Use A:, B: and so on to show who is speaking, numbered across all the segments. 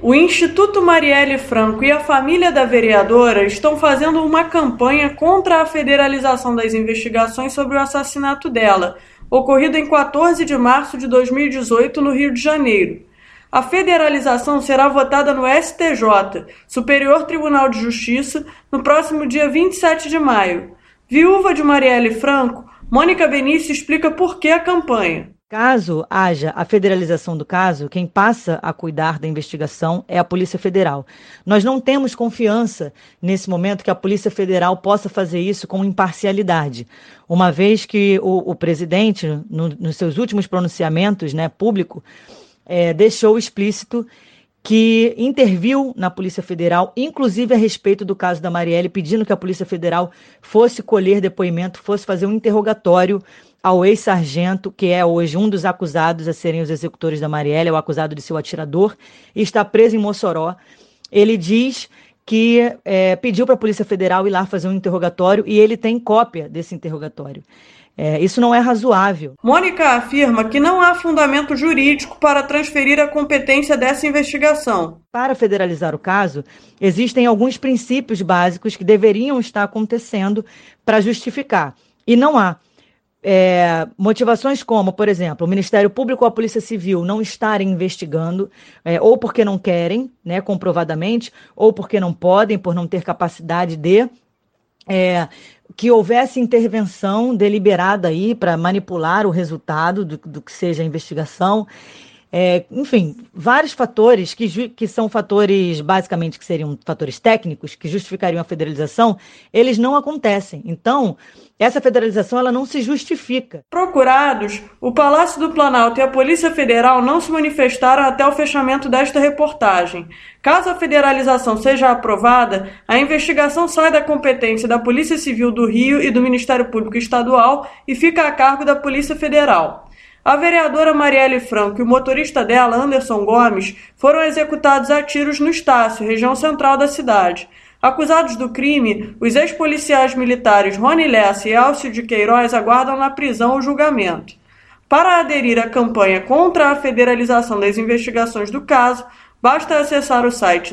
A: O Instituto Marielle Franco e a família da vereadora estão fazendo uma campanha contra a federalização das investigações sobre o assassinato dela, ocorrido em 14 de março de 2018 no Rio de Janeiro. A federalização será votada no STJ, Superior Tribunal de Justiça, no próximo dia 27 de maio. Viúva de Marielle Franco, Mônica Benício explica por que a campanha.
B: Caso haja a federalização do caso, quem passa a cuidar da investigação é a Polícia Federal. Nós não temos confiança, nesse momento, que a Polícia Federal possa fazer isso com imparcialidade, uma vez que o presidente, nos seus últimos pronunciamentos, público, deixou explícito que interviu na Polícia Federal, inclusive a respeito do caso da Marielle, pedindo que a Polícia Federal fosse colher depoimento, fosse fazer um interrogatório ao ex-sargento, que é hoje um dos acusados a serem os executores da Marielle, é o acusado de ser o atirador, e está preso em Mossoró. Ele diz que pediu para a Polícia Federal ir lá fazer um interrogatório e ele tem cópia desse interrogatório. Isso não é razoável.
A: Mônica afirma que não há fundamento jurídico para transferir a competência dessa investigação.
B: Para federalizar o caso, existem alguns princípios básicos que deveriam estar acontecendo para justificar, e não há. Motivações como, por exemplo, o Ministério Público ou a Polícia Civil não estarem investigando, ou porque não querem, comprovadamente, ou porque não podem, por não ter capacidade de, que houvesse intervenção deliberada aí para manipular o resultado do que seja a investigação. Enfim, vários fatores que são fatores, basicamente, que seriam fatores técnicos, que justificariam a federalização, eles não acontecem. Então, essa federalização ela não se justifica.
A: Procurados, o Palácio do Planalto e a Polícia Federal não se manifestaram até o fechamento desta reportagem. Caso a federalização seja aprovada, a investigação sai da competência da Polícia Civil do Rio e do Ministério Público Estadual e fica a cargo da Polícia Federal. A vereadora Marielle Franco e o motorista dela, Anderson Gomes, foram executados a tiros no Estácio, região central da cidade. Acusados do crime, os ex-policiais militares Rony Lessa e Elcio de Queiroz aguardam na prisão o julgamento. Para aderir à campanha contra a federalização das investigações do caso, basta acessar o site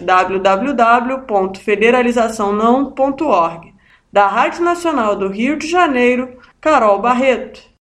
A: www.federalizaçãonão.org. Da Rádio Nacional do Rio de Janeiro, Carol Barreto.